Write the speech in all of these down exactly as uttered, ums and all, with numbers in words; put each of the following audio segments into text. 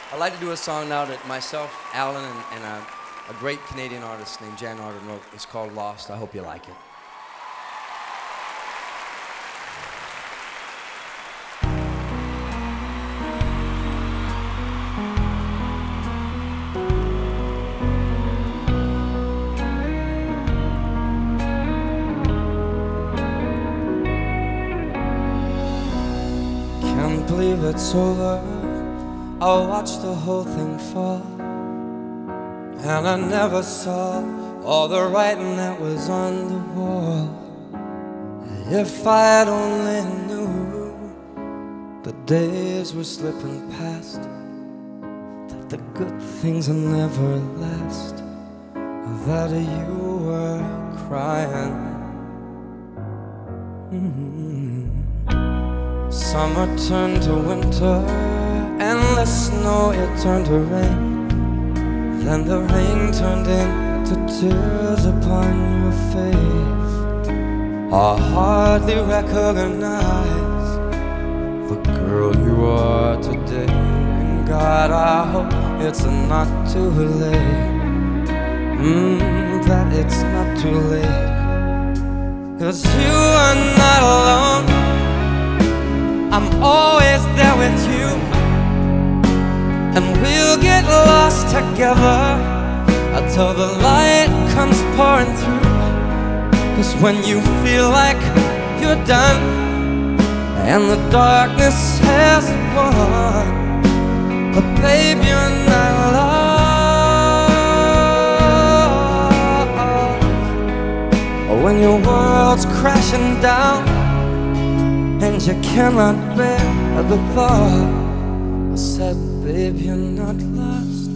I'd like to do a song now that myself, Alan, and, and a, a great Canadian artist named Jan Arden wrote. It's called Lost. I hope you like it. Can't believe it's over. I watched the whole thing fall, and I never saw all the writing that was on the wall. If I had only knew the days were slipping past, that the good things will never last, that you were crying. Mm-hmm. Summer turned to winter, and the snow, it turned to rain. Then the rain turned into tears upon your face. I hardly recognize the girl you are today. And God, I hope it's not too late. Mm, that it's not too late. 'Cause you are not alone. I'm always there with you, and we'll get lost together until the light comes pouring through. 'Cause when you feel like you're done and the darkness has won, but babe, you're not lost. When your world's crashing down and you cannot bear the thought, I said, babe, you're not lost.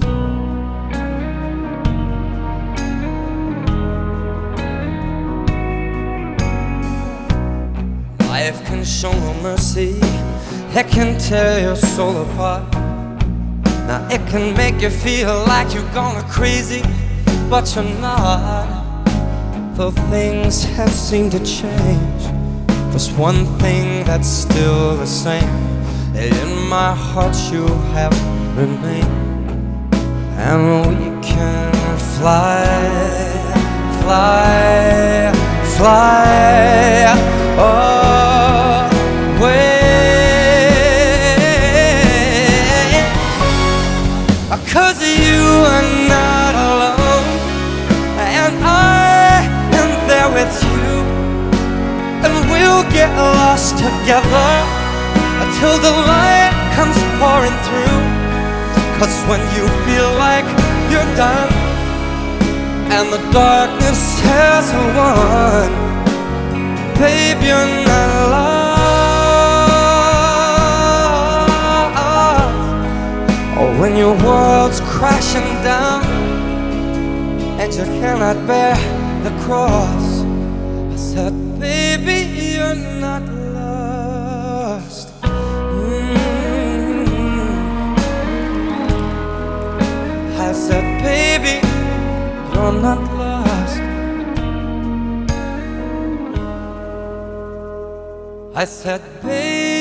Life can show no mercy. It can tear your soul apart. Now it can make you feel like you're gone crazy, but you're not. Though things have seemed to change, there's one thing that's still the same. In my heart you have remained, and we can fly, fly, fly away. 'Cause you are not alone, and I am there with you, and we'll get lost together until the light comes pouring through. 'Cause when you feel like you're done and the darkness has won, babe, you're not lost. Or when your world's crashing down and you cannot bear the cross, I said, baby, you're not lost. I said, baby, you're not lost. I said, baby,